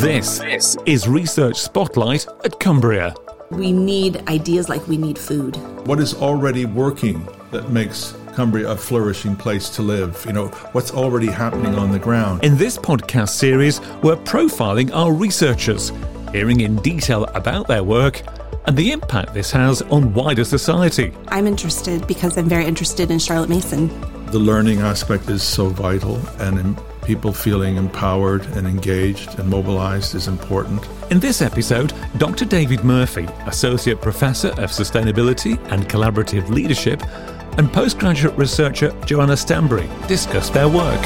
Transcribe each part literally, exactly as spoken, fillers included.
This is Research Spotlight at Cumbria. We need ideas like we need food. What is already working that makes Cumbria a flourishing place to live? You know, what's already happening on the ground? In this podcast series, we're profiling our researchers, hearing in detail about their work and the impact this has on wider society. I'm interested because I'm very interested in Charlotte Mason. The learning aspect is so vital, and in people feeling empowered and engaged and mobilized is important. In this episode, Doctor David Murphy, Associate Professor of Sustainability and Collaborative Leadership, and postgraduate researcher Joanna Stanbury discuss their work.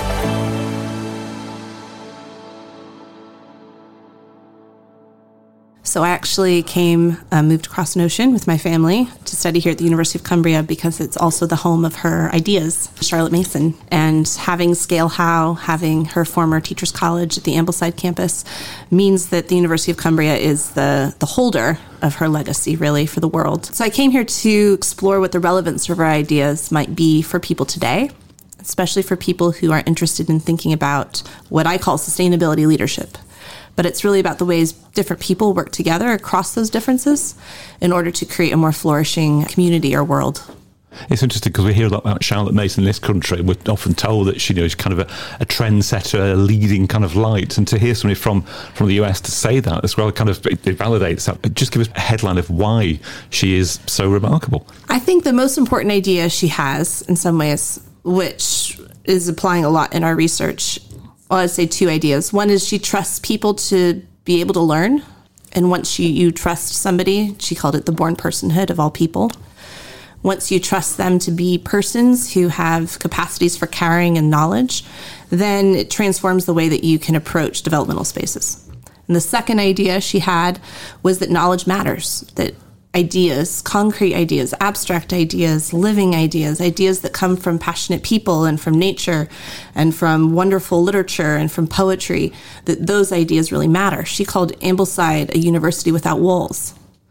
So I actually came, uh, moved across an ocean with my family to study here at the University of Cumbria because it's also the home of her ideas, Charlotte Mason. And having Scale Howe, having her former teachers' college at the Ambleside campus, means that the University of Cumbria is the, the holder of her legacy, really, for the world. So I came here to explore what the relevance of her ideas might be for people today, especially for people who are interested in thinking about what I call sustainability leadership. But it's really about the ways different people work together across those differences in order to create a more flourishing community or world. It's interesting because we hear a lot about Charlotte Mason in this country. We're often told that she, you know, is kind of a, a trendsetter, a leading kind of light. And to hear somebody from, from the U S to say that as well, kind of it, it validates that. Just give us a headline of why she is so remarkable. I think the most important idea she has, in some ways, which is applying a lot in our research, well, I'd say two ideas. One is she trusts people to be able to learn. And once you, you trust somebody, she called it the born personhood of all people. Once you trust them to be persons who have capacities for caring and knowledge, then it transforms the way that you can approach developmental spaces. And the second idea she had was that knowledge matters, that ideas, concrete ideas, abstract ideas, living ideas, ideas that come from passionate people and from nature and from wonderful literature and from poetry, that those ideas really matter. She called Ambleside a university without walls.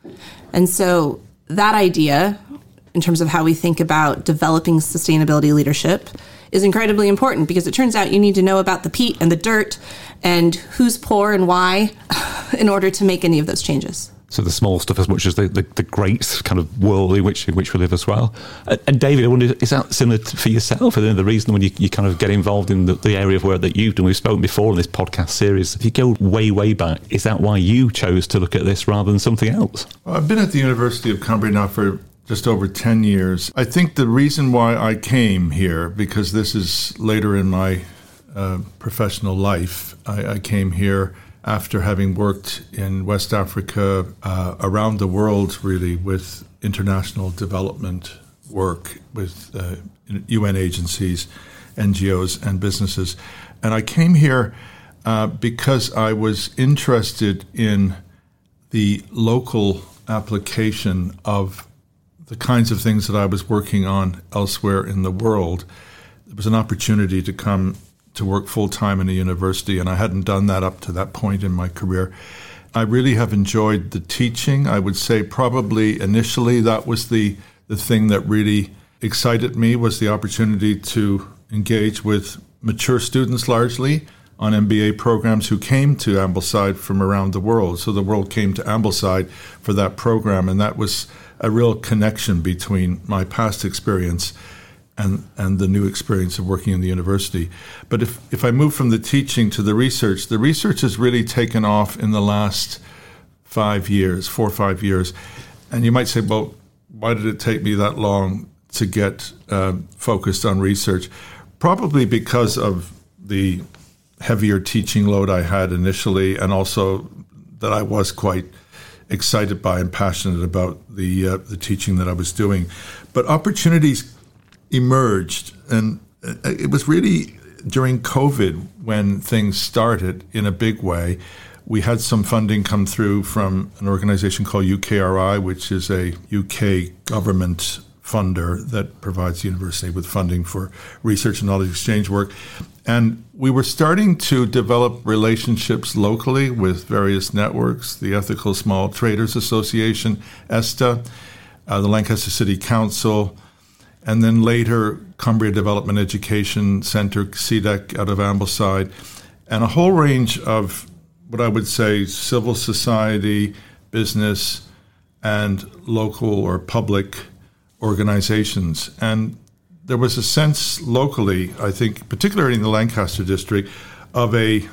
And so that idea, in terms of how we think about developing sustainability leadership, is incredibly important because it turns out you need to know about the peat and the dirt and who's poor and why in order to make any of those changes. So the small stuff as much as the, the, the great kind of world in which in which we live as well. And, and David, I wonder, is that similar to, for yourself? And the reason when you, you kind of get involved in the, the area of work that you've done, we've spoken before in this podcast series, if you go way, way back, is that why you chose to look at this rather than something else? Well, I've been at the University of Cumbria now for just over ten years. I think the reason why I came here, because this is later in my uh, professional life, I, I came here after having worked in West Africa, uh, around the world, really, with international development work with uh, U N agencies, N G Os, and businesses. And I came here uh, because I was interested in the local application of the kinds of things that I was working on elsewhere in the world. There was an opportunity to come to work full-time in a university, and I hadn't done that up to that point in my career. I really have enjoyed the teaching. I would say probably initially that was the, the thing that really excited me, was the opportunity to engage with mature students largely on M B A programs who came to Ambleside from around the world. So the world came to Ambleside for that program, and that was a real connection between my past experience and and the new experience of working in the university. But if, if I move from the teaching to the research, the research has really taken off in the last five years, four or five years. And you might say, well, why did it take me that long to get uh, focused on research? Probably because of the heavier teaching load I had initially, and also that I was quite excited by and passionate about the uh, the teaching that I was doing. But opportunities emerged, and it was really during COVID when things started in a big way. We had some funding come through from an organization called U K R I, which is a U K government funder that provides the university with funding for research and knowledge exchange work. And we were starting to develop relationships locally with various networks, the Ethical Small Traders Association, ESTA, uh, the Lancaster City Council, and then later Cumbria Development Education Centre, C E D E C, out of Ambleside, and a whole range of what I would say civil society, business, and local or public organizations. And there was a sense locally, I think, particularly in the Lancaster district, of a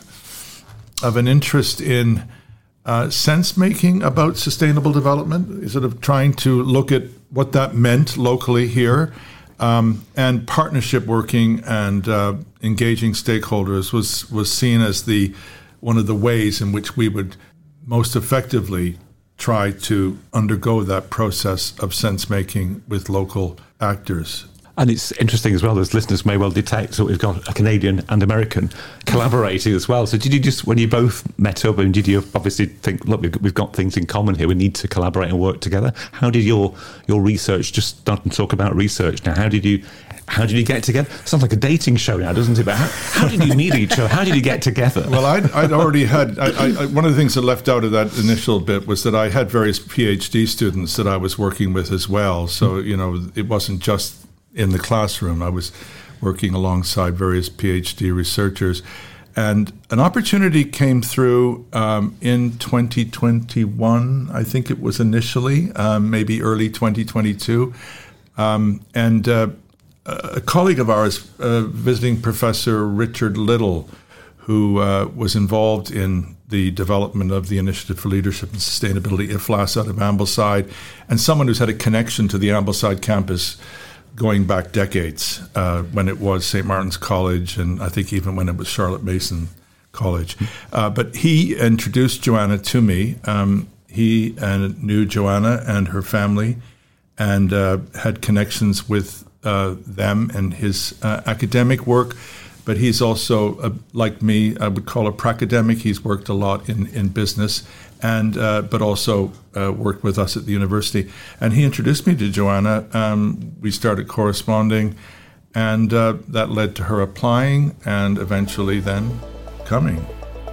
of an interest in uh, sense-making about sustainable development, sort of trying to look at what that meant locally here, um, and partnership working and uh, engaging stakeholders was was seen as the one of the ways in which we would most effectively try to undergo that process of sense-making with local actors. And it's interesting as well, as listeners may well detect, so we've got a Canadian and American collaborating as well. So did you just, when you both met up, and did you obviously think, look, we've got, we've got things in common here, we need to collaborate and work together? How did your your research, just start and talk about research now, how did you how did you get together? Sounds like a dating show now, doesn't it? But how, how did you meet each other? How did you get together? Well, I'd, I'd already had, I, I, one of the things that left out of that initial bit was that I had various PhD students that I was working with as well. So, you know, it wasn't just in the classroom. I was working alongside various PhD researchers. And an opportunity came through um, in twenty twenty-one, I think it was initially, um, maybe early twenty twenty-two. Um, and uh, a colleague of ours, uh, visiting Professor Richard Little, who uh, was involved in the development of the Initiative for Leadership and Sustainability, I F L A S, out of Ambleside, and someone who's had a connection to the Ambleside campus going back decades, uh, when it was Saint Martin's College, and I think even when it was Charlotte Mason College. Uh, but he introduced Joanna to me. Um, he and knew Joanna and her family, and uh, had connections with uh, them and his uh, academic work. But he's also, uh, like me, I would call a pracademic. He's worked a lot in, in business, and uh, but also uh, worked with us at the university. And he introduced me to Joanna. Um, we started corresponding, and uh, that led to her applying and eventually then coming.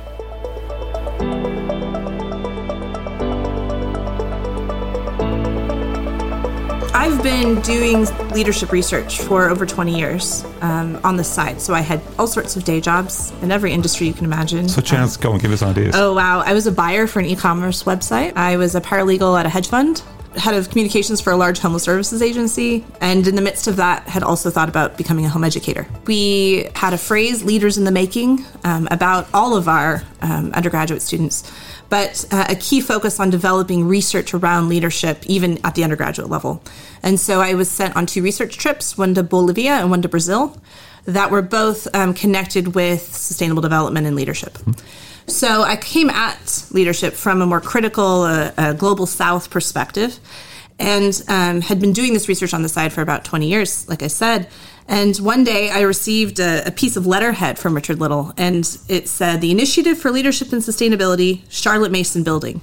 I've been doing leadership research for over twenty years um, on the side. So I had all sorts of day jobs in every industry you can imagine. So Chance, um, go and give us ideas. Oh, wow. I was a buyer for an e-commerce website. I was a paralegal at a hedge fund, head of communications for a large homeless services agency, and in the midst of that had also thought about becoming a home educator. We had a phrase, leaders in the making, um, about all of our um, undergraduate students, but uh, a key focus on developing research around leadership, even at the undergraduate level. And so I was sent on two research trips, one to Bolivia and one to Brazil, that were both um, connected with sustainable development and leadership. Mm-hmm. So I came at leadership from a more critical, uh, uh, global South perspective, and um, had been doing this research on the side for about twenty years, like I said. And one day I received a, a piece of letterhead from Richard Little, and it said, "The Initiative for Leadership and Sustainability, Charlotte Mason Building."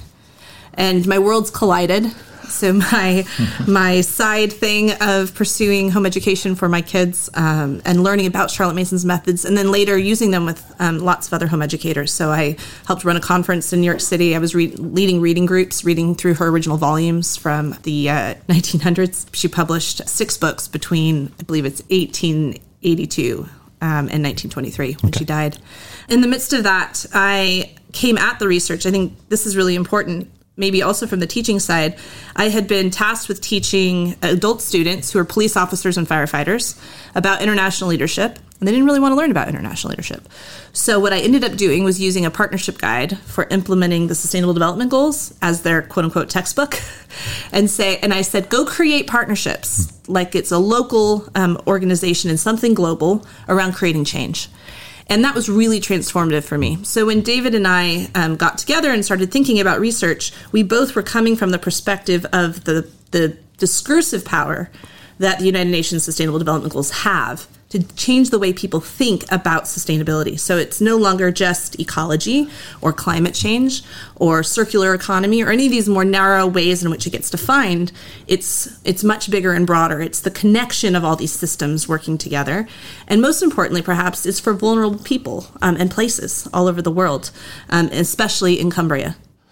And my worlds collided. So my my side thing of pursuing home education for my kids um, and learning about Charlotte Mason's methods, and then later using them with um, lots of other home educators. So I helped run a conference in New York City. I was re- leading reading groups, reading through her original volumes from the uh, nineteen hundreds. She published six books between, I believe it's eighteen eighty-two um, and nineteen twenty-three when okay. she died. In the midst of that, I came at the research. I think this is really important. Maybe also from the teaching side, I had been tasked with teaching adult students who are police officers and firefighters about international leadership, and they didn't really want to learn about international leadership. So what I ended up doing was using a partnership guide for implementing the Sustainable Development Goals as their quote-unquote textbook, and say, and I said, go create partnerships like it's a local um, organization and something global around creating change. And that was really transformative for me. So when David and I um, got together and started thinking about research, we both were coming from the perspective of the, the discursive power that the United Nations Sustainable Development Goals have to change the way people think about sustainability. So it's no longer just ecology or climate change or circular economy or any of these more narrow ways in which it gets defined. It's it's much bigger and broader. It's the connection of all these systems working together. And most importantly, perhaps, it's for vulnerable people um, and places all over the world, um, especially in Cumbria.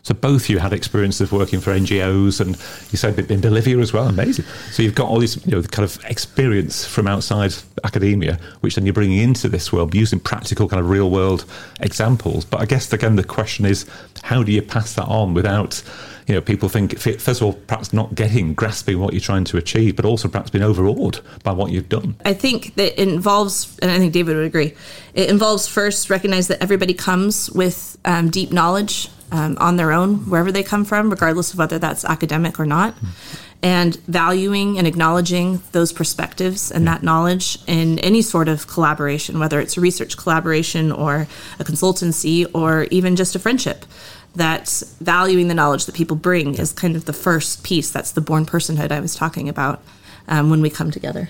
So both you had experience of working for N G Os, and you said in Bolivia as well. Amazing. So you've got all this, you know, kind of experience from outside academia, which then you're bringing into this world using practical kind of real world examples. But I guess again the question is, how do you pass that on without, you know, people think, first of all, perhaps not getting, grasping what you're trying to achieve, but also perhaps being overawed by what you've done? I think that it involves, and I think David would agree, it involves first recognize that everybody comes with um, deep knowledge um, on their own, wherever they come from, regardless of whether that's academic or not, mm. and valuing and acknowledging those perspectives and yeah. that knowledge in any sort of collaboration, whether it's a research collaboration or a consultancy or even just a friendship. That valuing the knowledge that people bring is kind of the first piece. That's the born personhood I was talking about um, when we come together.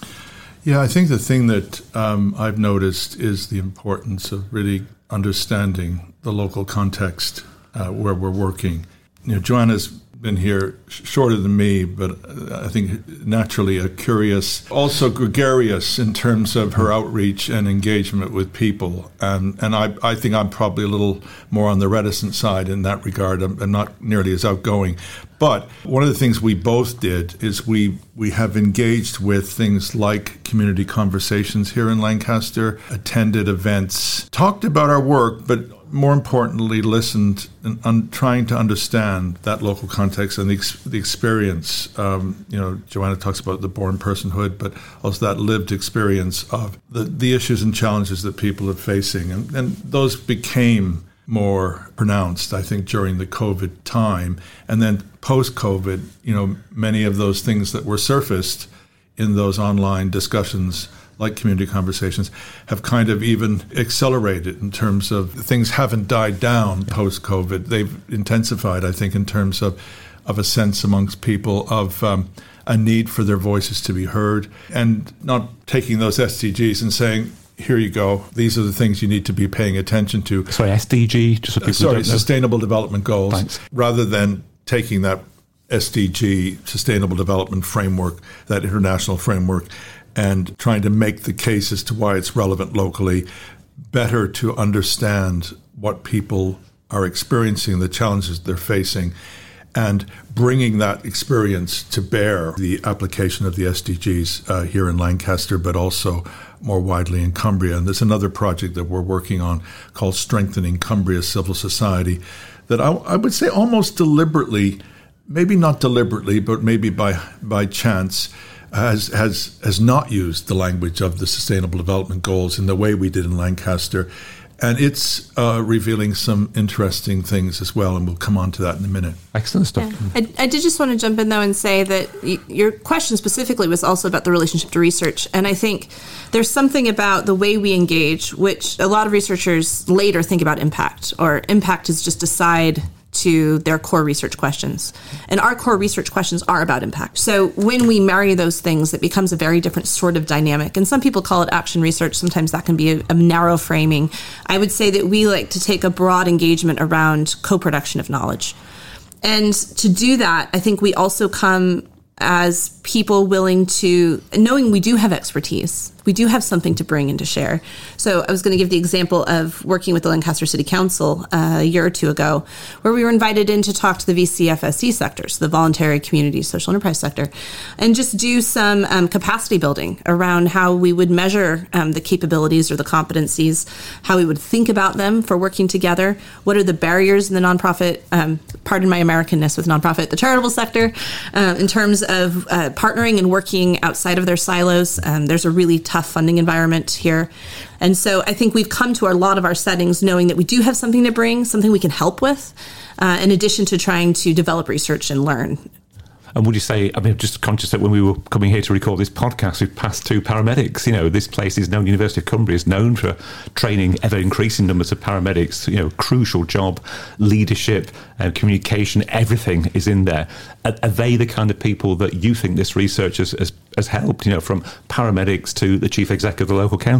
Yeah, I think the thing that um, I've noticed is the importance of really understanding the local context uh, where we're working. You know, Joanna's been here shorter than me, but I think naturally a curious, also gregarious in terms of her outreach and engagement with people. And and I, I think I'm probably a little more on the reticent side in that regard. I'm, I'm not nearly as outgoing. But one of the things we both did is we, we have engaged with things like community conversations here in Lancaster, attended events, talked about our work, but more importantly, listened and un- trying to understand that local context and the, ex- the experience. Um, you know, Joanna talks about the born personhood, but also that lived experience of the, the issues and challenges that people are facing. And, and those became more pronounced, I think, during the COVID time. And then post-COVID, you know, many of those things that were surfaced in those online discussions like community conversations, have kind of even accelerated in terms of things haven't died down post-COVID. They've intensified, I think, in terms of, of a sense amongst people of um, a need for their voices to be heard, and not taking those S D Gs and saying, here you go, these are the things you need to be paying attention to. Sorry, S D G? Just so people Sorry, don't know. Sustainable Development Goals. Thanks. Rather than taking that S D G, Sustainable Development Framework, that international framework, and trying to make the case as to why it's relevant locally, better to understand what people are experiencing, the challenges they're facing, and bringing that experience to bear the application of the S D Gs uh, here in Lancaster, but also more widely in Cumbria. And there's another project that we're working on called Strengthening Cumbria's Civil Society that I, I would say almost deliberately, maybe not deliberately, but maybe by by chance, has has has not used the language of the Sustainable Development Goals in the way we did in Lancaster. And it's uh, revealing some interesting things as well, and we'll come on to that in a minute. Excellent stuff. Yeah. I, I did just want to jump in, though, and say that y- your question specifically was also about the relationship to research. And I think there's something about the way we engage, which a lot of researchers later think about impact, or impact is just a side to their core research questions. And our core research questions are about impact. So when we marry those things, it becomes a very different sort of dynamic. And some people call it action research. Sometimes that can be a, a narrow framing. I would say that we like to take a broad engagement around co-production of knowledge. And to do that, I think we also come as people willing to, knowing we do have expertise, we do have something to bring and to share. So I was going to give the example of working with the Lancaster City Council uh, a year or two ago, where we were invited in to talk to the V C F S C sectors, the voluntary community social enterprise sector, and just do some um, capacity building around how we would measure um, the capabilities or the competencies, how we would think about them for working together, what are the barriers in the nonprofit, um, pardon my Americanness with nonprofit, the charitable sector, uh, in terms of uh, partnering and working outside of their silos. Um, there's a really tough funding environment here. And so I think we've come to a lot of our settings knowing that we do have something to bring, something we can help with, uh, in addition to trying to develop research and learn. And would you say, I mean, just conscious that when we were coming here to record this podcast, we've passed two paramedics. You know, this place is known, University of Cumbria is known for training ever-increasing numbers of paramedics. You know, crucial job, leadership, uh, communication, everything is in there. Are, are they the kind of people that you think this research has, has, has helped, you know, from paramedics to the chief exec of the local council?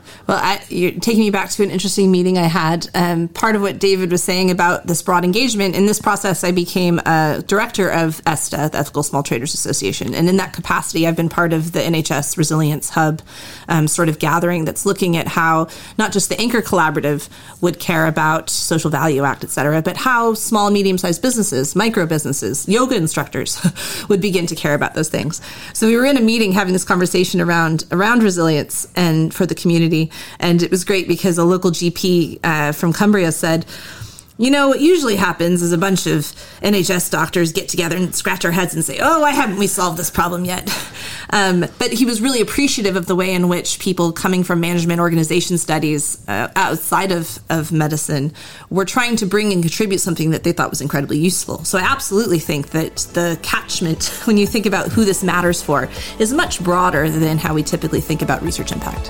Well, I, you're taking me back to an interesting meeting I had. Um, part of what David was saying about this broad engagement, in this process, I became a director of ESTA, the Ethical Small Traders Association. And in that capacity, I've been part of the N H S Resilience Hub um, sort of gathering that's looking at how not just the Anchor Collaborative would care about Social Value Act, et cetera, but how small and medium-sized businesses, micro businesses, yoga instructors would begin to care about those things. So we were in a meeting having this conversation around, around resilience and for the community. And it was great because a local G P uh, from Cumbria said, you know, what usually happens is a bunch of N H S doctors get together and scratch our heads and say, oh, why haven't we solved this problem yet? Um, but he was really appreciative of the way in which people coming from management organization studies uh, outside of, of medicine were trying to bring and contribute something that they thought was incredibly useful. So I absolutely think that the catchment, when you think about who this matters for, is much broader than how we typically think about research impact.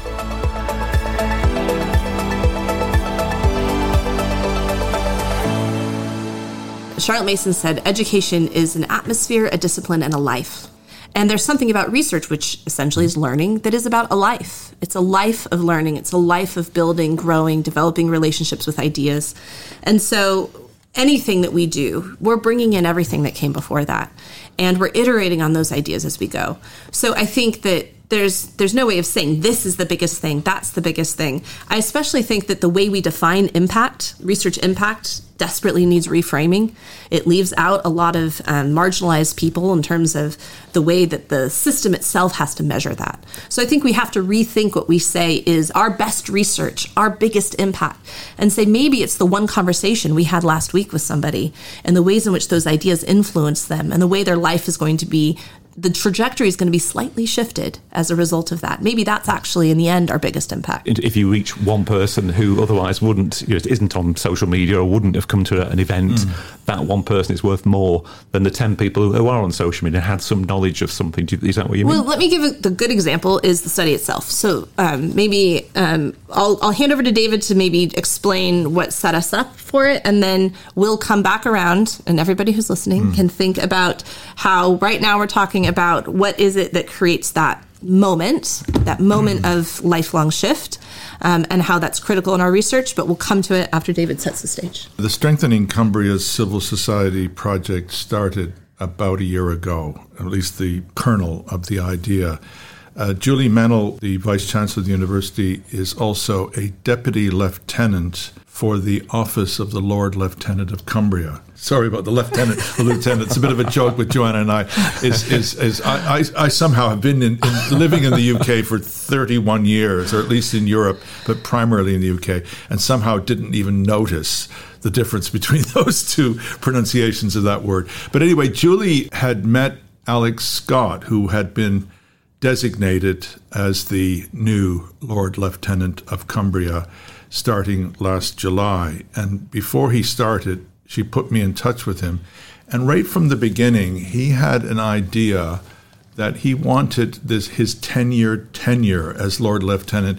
Charlotte Mason said, education is an atmosphere, a discipline, and a life. And there's something about research, which essentially is learning, that is about a life. It's a life of learning. It's a life of building, growing, developing relationships with ideas. And so anything that we do, we're bringing in everything that came before that. And we're iterating on those ideas as we go. So I think that There's there's no way of saying this is the biggest thing, that's the biggest thing. I especially think that the way we define impact, research impact, desperately needs reframing. It leaves out a lot of um, marginalized people in terms of the way that the system itself has to measure that. So I think we have to rethink what we say is our best research, our biggest impact, and say maybe it's the one conversation we had last week with somebody and the ways in which those ideas influence them and the way their life is going to be, the trajectory is going to be slightly shifted as a result of that. Maybe that's actually, in the end, our biggest impact. If you reach one person who otherwise wouldn't, you know, isn't on social media or wouldn't have come to an event, mm. that one person is worth more than the ten people who are on social media and had some knowledge of something. Is that what you mean? Well, let me give a, the good example is the study itself. So um, maybe um, I'll, I'll hand over to David to maybe explain what set us up for it, and then we'll come back around, and everybody who's listening mm. can think about how right now we're talking about what is it that creates that moment, that moment mm. of lifelong shift, um, and how that's critical in our research, but we'll come to it after David sets the stage. The Strengthening Cumbria's Civil Society project started about a year ago, at least the kernel of the idea. Uh, Julie Mennell, the Vice Chancellor of the University, is also a Deputy Lieutenant for the Office of the Lord Lieutenant of Cumbria. Sorry about the Lieutenant or Lieutenant. It's a bit of a joke with Joanna and I. Is is, is I, I, I somehow have been in, in living in the U K for thirty-one years, or at least in Europe, but primarily in the U K, and somehow didn't even notice the difference between those two pronunciations of that word. But anyway, Julie had met Alex Scott, who had been designated as the new Lord Lieutenant of Cumbria starting last July. And before he started, she put me in touch with him. And right from the beginning, he had an idea that he wanted this his ten-year tenure as Lord Lieutenant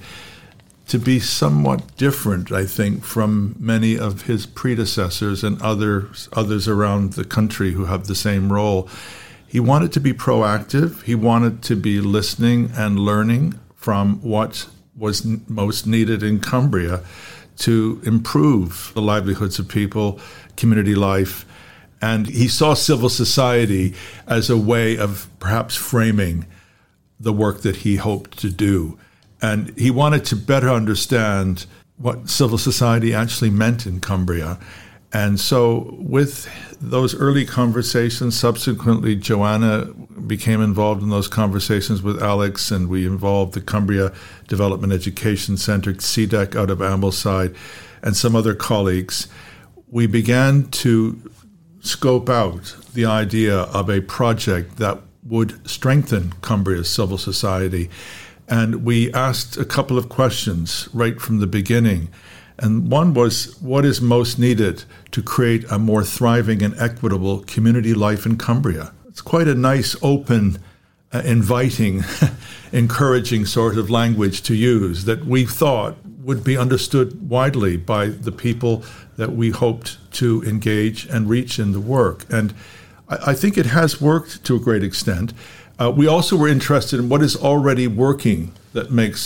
to be somewhat different, I think, from many of his predecessors and others, others around the country who have the same role. He wanted to be proactive. He wanted to be listening and learning from what was n- most needed in Cumbria to improve the livelihoods of people, community life. And he saw civil society as a way of perhaps framing the work that he hoped to do. And he wanted to better understand what civil society actually meant in Cumbria. And so with those early conversations, subsequently Joanna became involved in those conversations with Alex, and we involved the Cumbria Development Education Centre, C D E C out of Ambleside, and some other colleagues. We began to scope out the idea of a project that would strengthen Cumbria's civil society. And we asked a couple of questions right from the beginning. And one was, what is most needed to create a more thriving and equitable community life in Cumbria? It's quite a nice, open, uh, inviting, encouraging sort of language to use that we thought would be understood widely by the people that we hoped to engage and reach in the work. And I, I think it has worked to a great extent. Uh, we also were interested in what is already working that makes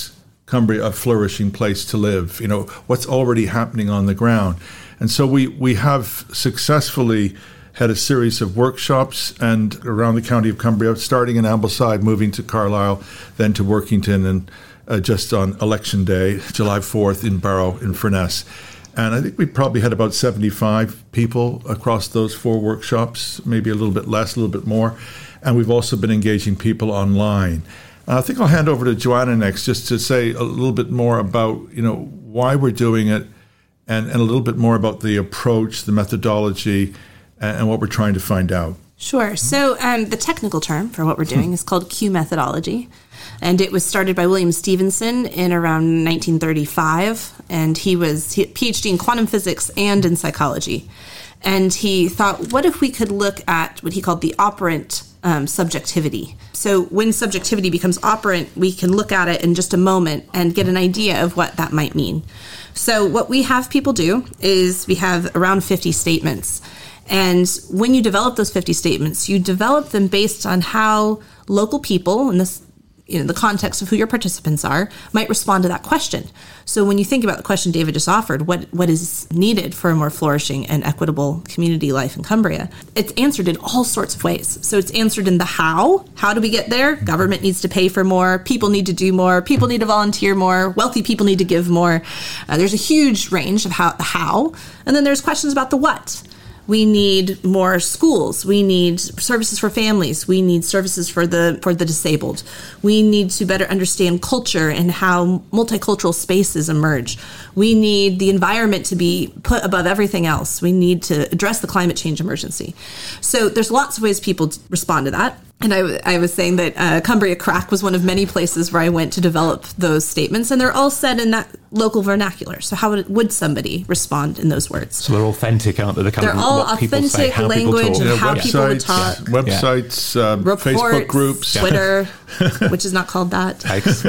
Cumbria a flourishing place to live? You know, what's already happening on the ground? And so we, we have successfully had a series of workshops and around the county of Cumbria, starting in Ambleside, moving to Carlisle, then to Workington, and uh, just on election day, July fourth, in Barrow, in Furness. And I think we probably had about seventy-five people across those four workshops, maybe a little bit less, a little bit more. And we've also been engaging people online. Uh, I think I'll hand over to Joanna next, just to say a little bit more about, you know, why we're doing it, and, and a little bit more about the approach, the methodology, and, and what we're trying to find out. Sure. So um, the technical term for what we're doing is called Q methodology. And it was started by William Stevenson in around nineteen thirty-five. And he was he, PhD in quantum physics and in psychology. And he thought, what if we could look at what he called the operant um, subjectivity? So when subjectivity becomes operant, we can look at it in just a moment and get an idea of what that might mean. So what we have people do is we have around fifty statements. And when you develop those fifty statements, you develop them based on how local people, in this, you know, the context of who your participants are, might respond to that question. So when you think about the question David just offered, what what is needed for a more flourishing and equitable community life in Cumbria, it's answered in all sorts of ways. So it's answered in the how. How do we get there? Government needs to pay for more. People need to do more. People need to volunteer more. Wealthy people need to give more. Uh, there's a huge range of how, how. And then there's questions about the what. We need more schools. We need services for families. We need services for the for the disabled. We need to better understand culture and how multicultural spaces emerge. We need the environment to be put above everything else. We need to address the climate change emergency. So there's lots of ways people respond to that. And I, I was saying that uh, Cumbria Crack was one of many places where I went to develop those statements, and they're all said in that local vernacular. So how would, would somebody respond in those words? So they're authentic, aren't they? They're, kind they're of all what people authentic say, how language people talk. of how yeah, people would talk. Websites, uh, Reports, Facebook groups. Twitter, which is not called that. X,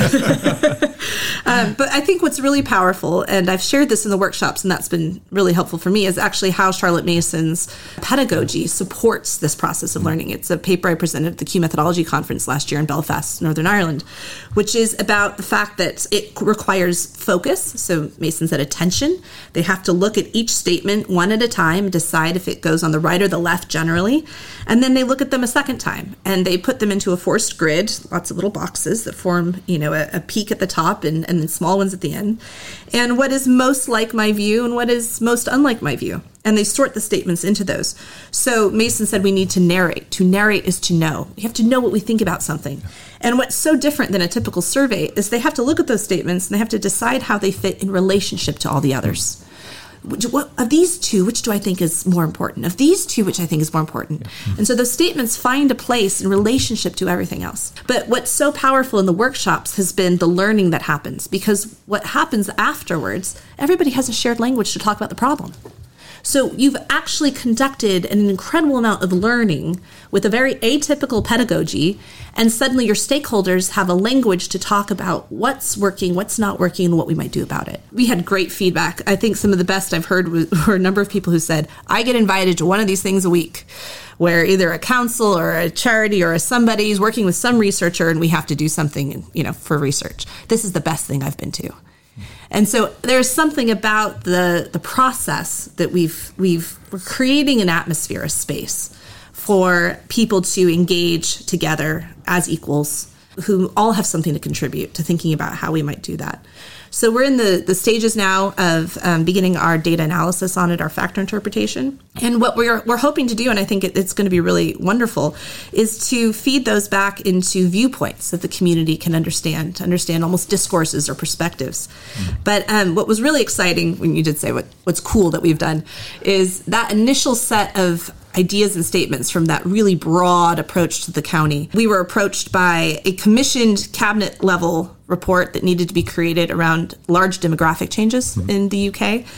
yeah. um, but I think what's really powerful, and I've shared this in the workshops, and that's been really helpful for me, is actually how Charlotte Mason's pedagogy supports this process of learning. It's a paper I presented at the Q Methodology Conference last year in Belfast, Northern Ireland, which is about the fact that it requires focus. So Mason said attention. They have to look at each statement one at a time, decide if it goes on the right or the left generally, and then they look at them a second time, and they put them into a forced grid, lots of little boxes that form, you know, a, a peak at the top and, and then small ones at the end, and what is most like my view and what is most unlike my view. And they sort the statements into those. So Mason said we need to narrate. To narrate is to know. We have to know what we think about something. And what's so different than a typical survey is they have to look at those statements and they have to decide how they fit in relationship to all the others. Which, what, of these two, which do I think is more important? Of these two, which I think is more important? Yeah. And so those statements find a place in relationship to everything else. But what's so powerful in the workshops has been the learning that happens, because what happens afterwards, everybody has a shared language to talk about the problem. So you've actually conducted an incredible amount of learning with a very atypical pedagogy, and suddenly your stakeholders have a language to talk about what's working, what's not working, and what we might do about it. We had great feedback. I think some of the best I've heard were a number of people who said, I get invited to one of these things a week, where either a council or a charity or a somebody is working with some researcher and we have to do something, you know, for research. This is the best thing I've been to. And so there's something about the the process that we've we've we're creating an atmosphere, a space for people to engage together as equals who all have something to contribute to thinking about how we might do that. So we're in the, the stages now of um, beginning our data analysis on it, our factor interpretation. And what we're we're hoping to do, and I think it, it's going to be really wonderful, is to feed those back into viewpoints that the community can understand, to understand almost discourses or perspectives. Mm. But um, what was really exciting, when you did say what what's cool that we've done, is that initial set of ideas and statements from that really broad approach to the county. We were approached by a commissioned cabinet level report that needed to be created around large demographic changes mm-hmm. in the U K.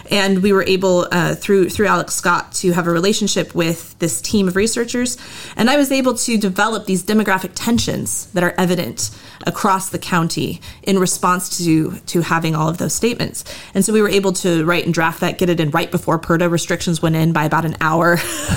And we were able, uh, through through Alex Scott, to have a relationship with this team of researchers. And I was able to develop these demographic tensions that are evident across the county in response to, to having all of those statements. And so we were able to write and draft that, get it in right before PERTA restrictions went in by about an hour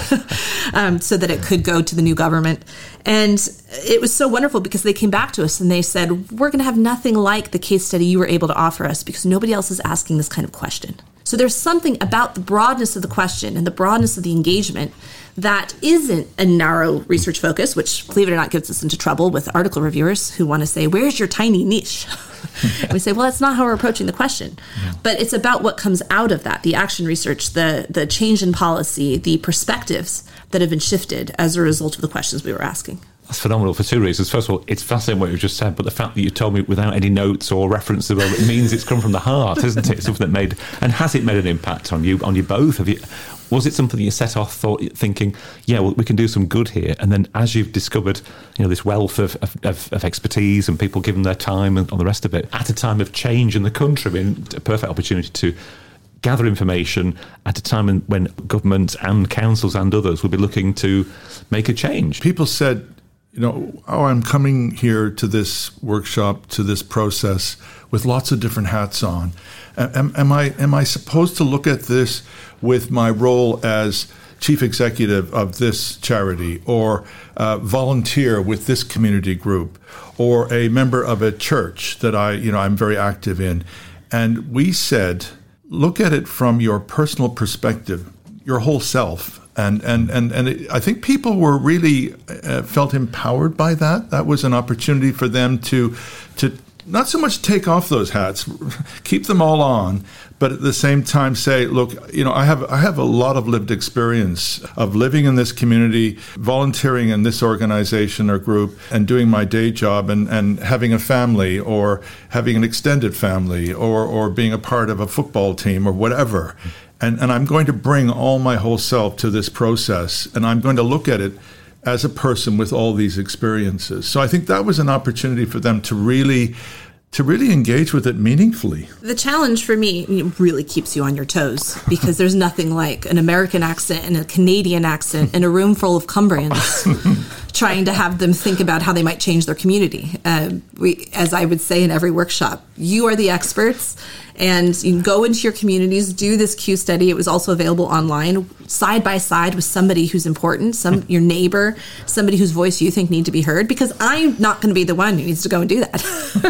um, so that it could go to the new government. And it was so wonderful because they came back to us and they said, we're going to have nothing like the case study you were able to offer us because nobody else is asking this kind of question. So there's something about the broadness of the question and the broadness of the engagement that isn't a narrow research focus, which, believe it or not, gets us into trouble with article reviewers who want to say, where's your tiny niche? We say, well, that's not how we're approaching the question. Yeah. But it's about what comes out of that, the action research, the the change in policy, the perspectives that have been shifted as a result of the questions we were asking. That's phenomenal for two reasons. First of all, it's fascinating what you just said, but the fact that you told me without any notes or references, well, it means it's come from the heart, isn't it? Something that made, and has it made an impact on you, on you both? Have you, was it something that you set off thought, thinking, yeah, well, we can do some good here? And then as you've discovered, you know, this wealth of, of, of expertise and people giving their time and all the rest of it, at a time of change in the country, I mean, a perfect opportunity to gather information at a time when government and councils and others will be looking to make a change. People said, you know, oh, I'm coming here to this workshop, to this process with lots of different hats on. Am, am I am I supposed to look at this with my role as chief executive of this charity, or uh, volunteer with this community group, or a member of a church that I, you know, I'm very active in? And we said, look at it from your personal perspective, your whole self. And and and and it, I think people were really uh, felt empowered by that. That was an opportunity for them to to not so much take off those hats, keep them all on, but at the same time say, look, you know, I have I have a lot of lived experience of living in this community, volunteering in this organization or group, and doing my day job, and, and having a family, or having an extended family, or or being a part of a football team, or whatever. And, and I'm going to bring all my whole self to this process, and I'm going to look at it as a person with all these experiences. So I think that was an opportunity for them to really to really engage with it meaningfully. The challenge for me, it really keeps you on your toes, because there's nothing like an American accent and a Canadian accent in a room full of Cumbrians trying to have them think about how they might change their community. Uh, we, as I would say in every workshop, you are the experts, and you can go into your communities, do this Q study. It was also available online, side by side with somebody who's important, some your neighbor, somebody whose voice you think need to be heard, because I'm not going to be the one who needs to go and do that.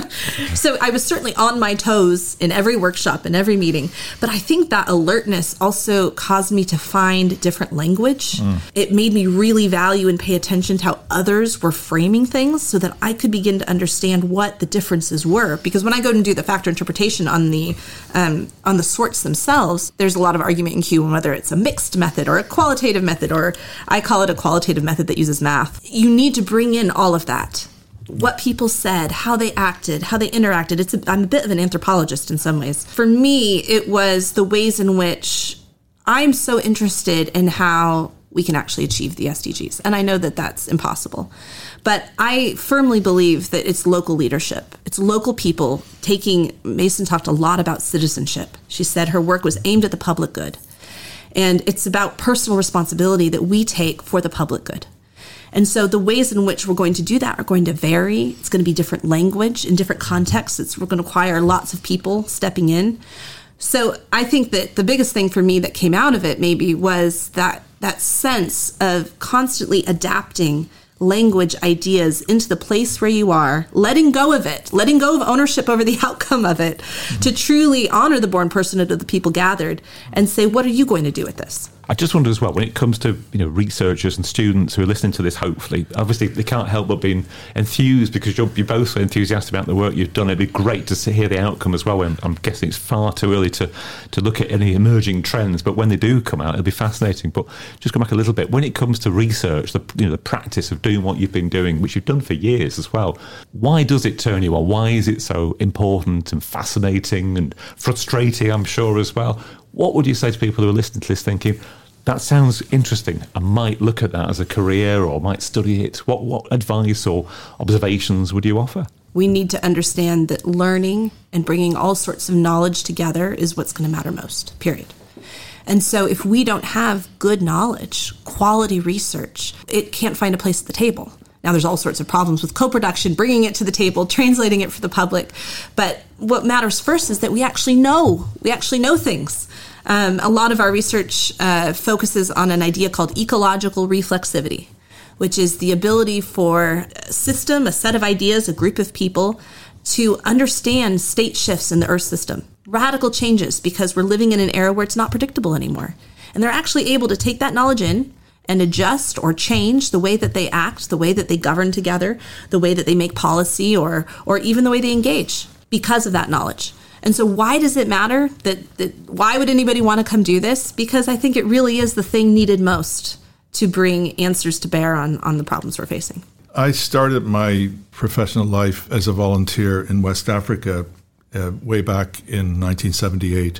So I was certainly on my toes in every workshop, in every meeting, but I think that alertness also caused me to find different language. Mm. It made me really value and pay attention to how others were framing things so that I could begin to understand what the differences were. Because when I go and do the factor interpretation on the um, on the sorts themselves, there's a lot of argument in Q on whether it's a mixed method or a qualitative method, or I call it a qualitative method that uses math. You need to bring in all of that. What people said, how they acted, how they interacted. It's a, I'm a bit of an anthropologist in some ways. For me, it was the ways in which I'm so interested in how we can actually achieve the S D Gs. And I know that that's impossible. But I firmly believe that it's local leadership. It's local people taking, Mason talked a lot about citizenship. She said her work was aimed at the public good. And it's about personal responsibility that we take for the public good. And so the ways in which we're going to do that are going to vary. It's going to be different language in different contexts. It's, we're going to require lots of people stepping in. So I think that the biggest thing for me that came out of it maybe was that that sense of constantly adapting language ideas into the place where you are, letting go of it, letting go of ownership over the outcome of it, mm-hmm. to truly honor the born personhood of the people gathered and say, what are you going to do with this? I just wonder as well, when it comes to, you know, researchers and students who are listening to this, hopefully, obviously they can't help but being enthused because you're, you're both so enthusiastic about the work you've done. It'd be great to see, hear the outcome as well. I'm, I'm guessing it's far too early to, to look at any emerging trends, but when they do come out, it'll be fascinating. But just go back a little bit. When it comes to research, the, you know, the practice of doing what you've been doing, which you've done for years as well, why does it turn you on? Why is it so important and fascinating and frustrating, I'm sure, as well? What would you say to people who are listening to this thinking, that sounds interesting, I might look at that as a career or might study it? What what advice or observations would you offer? We need to understand that learning and bringing all sorts of knowledge together is what's going to matter most, period. And so if we don't have good knowledge, quality research, it can't find a place at the table. Now, there's all sorts of problems with co-production, bringing it to the table, translating it for the public. But what matters first is that we actually know. We actually know things. Um, a lot of our research uh, focuses on an idea called ecological reflexivity, which is the ability for a system, a set of ideas, a group of people to understand state shifts in the Earth system, radical changes, because we're living in an era where it's not predictable anymore. And they're actually able to take that knowledge in and adjust or change the way that they act, the way that they govern together, the way that they make policy, or or even the way they engage because of that knowledge. And so why does it matter? That, that why would anybody want to come do this? Because I think it really is the thing needed most to bring answers to bear on, on the problems we're facing. I started my professional life as a volunteer in West Africa uh, way back in nineteen seventy-eight.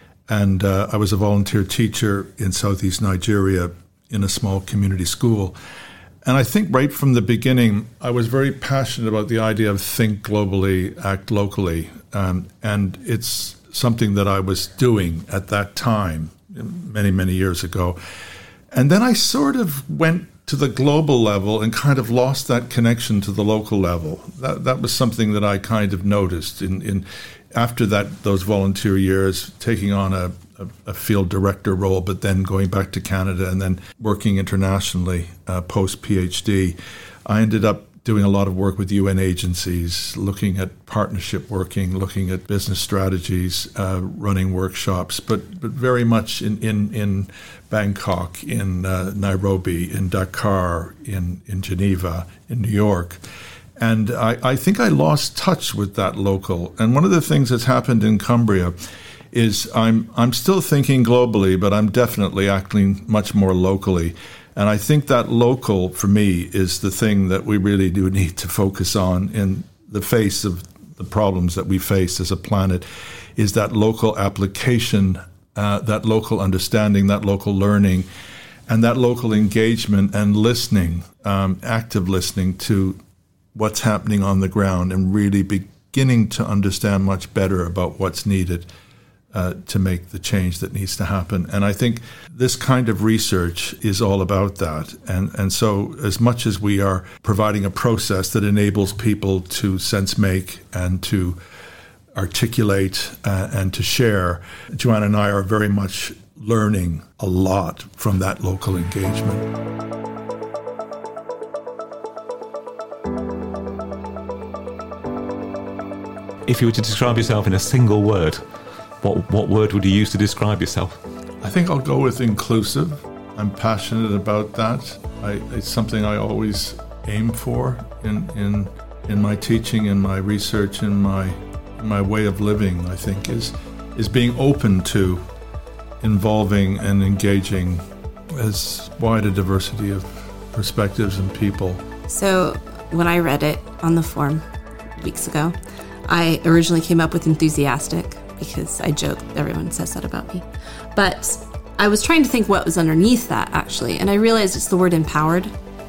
And uh, I was a volunteer teacher in Southeast Nigeria in a small community school. And I think right from the beginning, I was very passionate about the idea of think globally, act locally. Um, and it's something that I was doing at that time, many, many years ago. And then I sort of went to the global level and kind of lost that connection to the local level. That that was something that I kind of noticed in, in after that those volunteer years, taking on a, a, a field director role, but then going back to Canada and then working internationally uh, post-PhD. I ended up doing a lot of work with U N agencies, looking at partnership working, looking at business strategies, uh, running workshops, but but very much in, in, in Bangkok, in uh, Nairobi, in Dakar, in, in Geneva, in New York. And I, I think I lost touch with that local. And one of the things that's happened in Cumbria is I'm I'm still thinking globally, but I'm definitely acting much more locally. And I think that local, for me, is the thing that we really do need to focus on in the face of the problems that we face as a planet, is that local application, uh, that local understanding, that local learning, and that local engagement and listening, um, active listening to what's happening on the ground and really beginning to understand much better about what's needed Uh, to make the change that needs to happen. And I think this kind of research is all about that. And and so as much as we are providing a process that enables people to sense make and to articulate uh, and to share, Joanna and I are very much learning a lot from that local engagement. If you were to describe yourself in a single word, What what word would you use to describe yourself? I think I'll go with inclusive. I'm passionate about that. I, it's something I always aim for in in in my teaching, in my research, in my in my way of living. I think is is being open to involving and engaging as wide a diversity of perspectives and people. So when I read it on the form weeks ago, I originally came up with enthusiastic, because I joke, everyone says that about me. But I was trying to think what was underneath that, actually, and I realized it's the word empowered.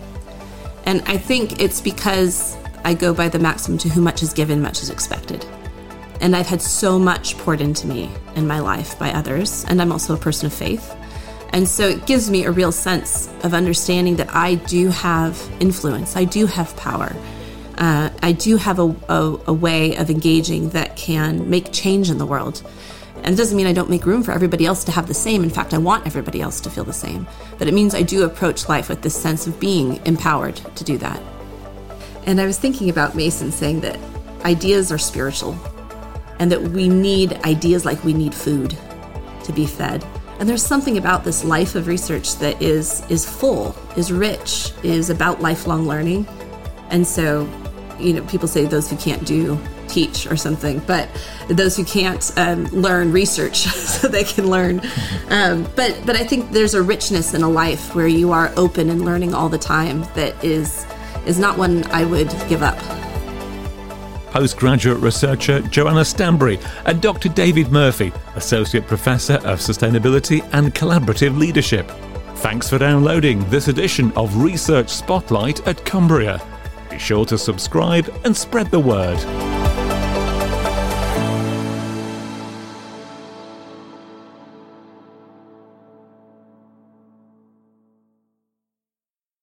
And I think it's because I go by the maxim, to whom much is given, much is expected. And I've had so much poured into me in my life by others, and I'm also a person of faith. And so it gives me a real sense of understanding that I do have influence, I do have power. Uh, I do have a, a, a way of engaging that can make change in the world. And it doesn't mean I don't make room for everybody else to have the same. In fact, I want everybody else to feel the same. But it means I do approach life with this sense of being empowered to do that. And I was thinking about Mason saying that ideas are spiritual and that we need ideas like we need food to be fed. And there's something about this life of research that is is full, is rich, is about lifelong learning. And so, you know, people say those who can't do teach or something, but those who can't um, learn research so they can learn. Um, but but I think there's a richness in a life where you are open and learning all the time that is is not one I would give up. Postgraduate researcher Joanna Stanbury and Doctor David Murphy, Associate Professor of Sustainability and Collaborative Leadership. Thanks for downloading this edition of Research Spotlight at Cumbria. Be sure to subscribe and spread the word.